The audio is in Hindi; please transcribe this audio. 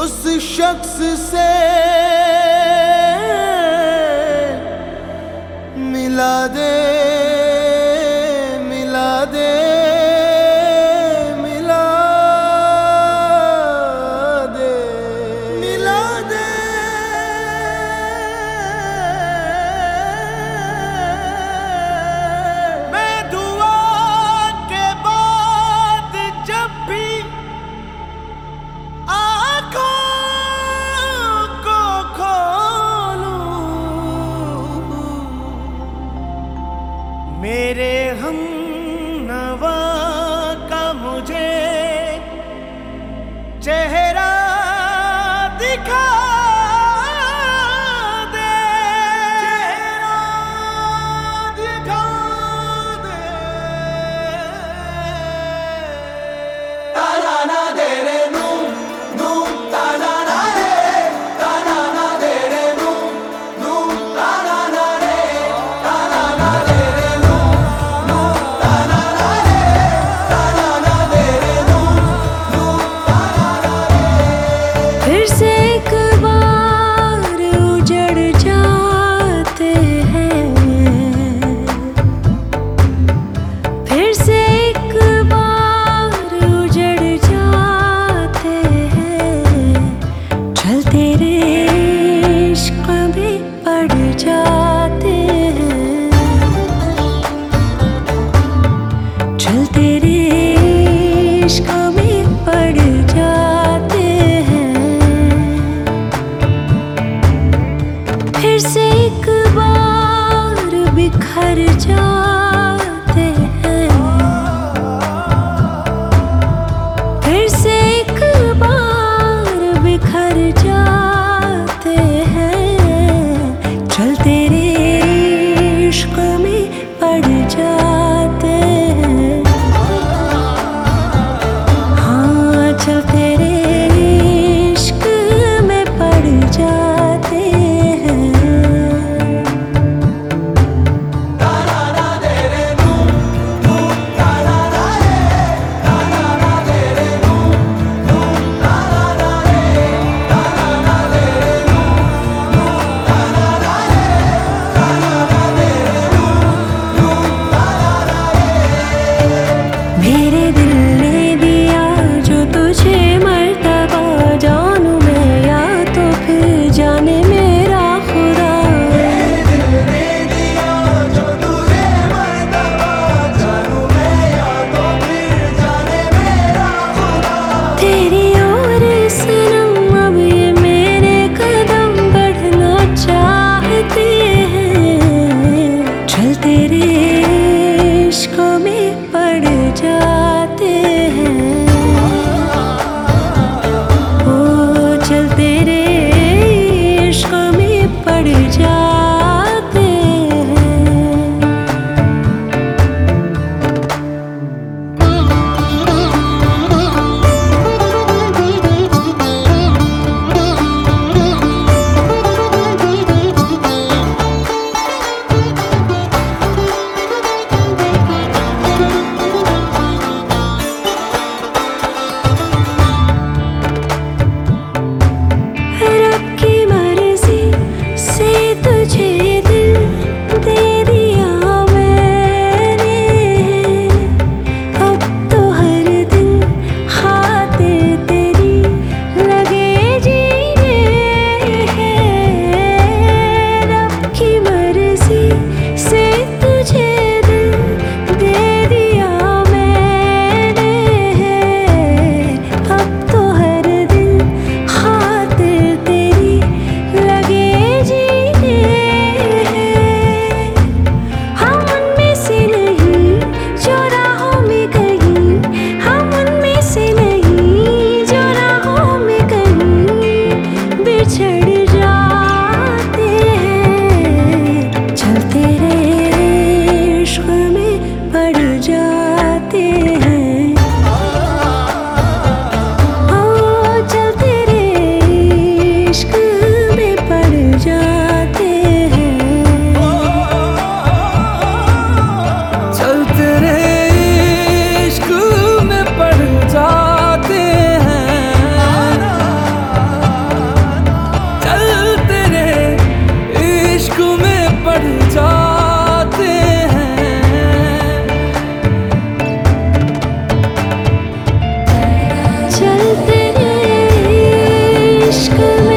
उस शख्स से मिला दे, मिला दे, मिला दे, मिला दे। मैं दुआ के बाद जब भी मेरे हमनवा का मुझे चेहरा दिखा दे, चेहरा दिखा दे। ताना ना दे रे नू नू, ताना ना रे, ताना ना दे रे नू नू, ताना ना रे, ताना ना दे रे। फिर से एक बार उजड़ जाते हैं, फिर से एक बार उजड़ जाते हैं। चल तेरे इश्क में पड़ जाते हैं, चल तेरे इश्क में पड़ जाते हैं। फिर से एक बार बिखर जाते हैं, फिर से एक बार बिखर जाते हैं। चल तेरे इश्क में पड़ जाते हैं, हाँ चल तेरे इश्क में पड़ जाते हैं। मेरे दिल ने दिया जो तुझे मर्तबा, जानू मैं या तो फिर जाने मेरा खुदा। मेरे दिल ने दिया जो तुझे मर्तबा, जानू मैं या तो फिर जाने मेरा खुदा। तेरी ओर सनम अब ये मेरे कदम बढ़ना चाहते हैं। चल तेरे इश्क में पड़ जाते हैं, ओ चल तेरे इश्क में पड़ जाते हैं। रब की मर्जी से तुझे इश्क